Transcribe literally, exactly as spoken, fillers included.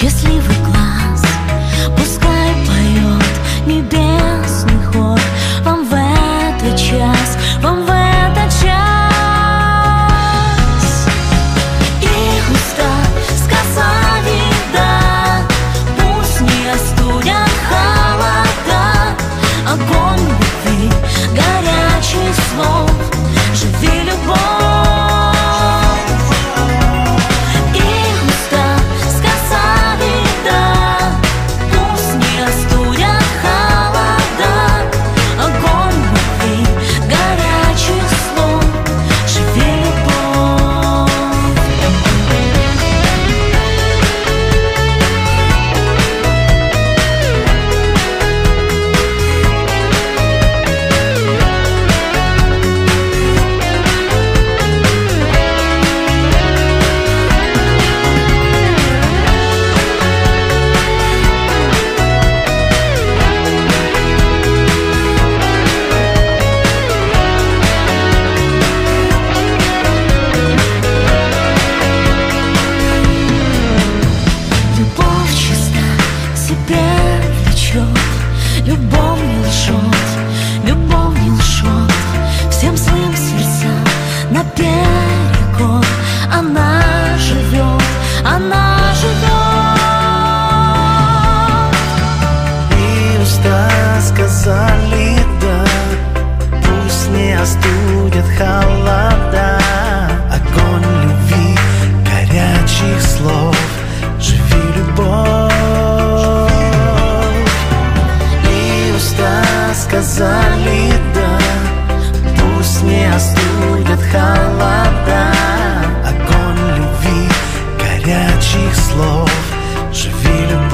счастливый глаз, пускай поет небесный хор вам в этот час, вам в этот час. Их уста сказали да, пусть не остудят холода, огонь любви, горячих слов, живи любовь. Любовь не лжет, любовь не лжет всем своим сердцам наперекор. Она живет, она живет. И уста сказали да, пусть не остудят холода, огонь любви, горячих слов, живи любовь. Сказали да, пусть не остудят холода, огонь любви, горячих слов, живи любовь.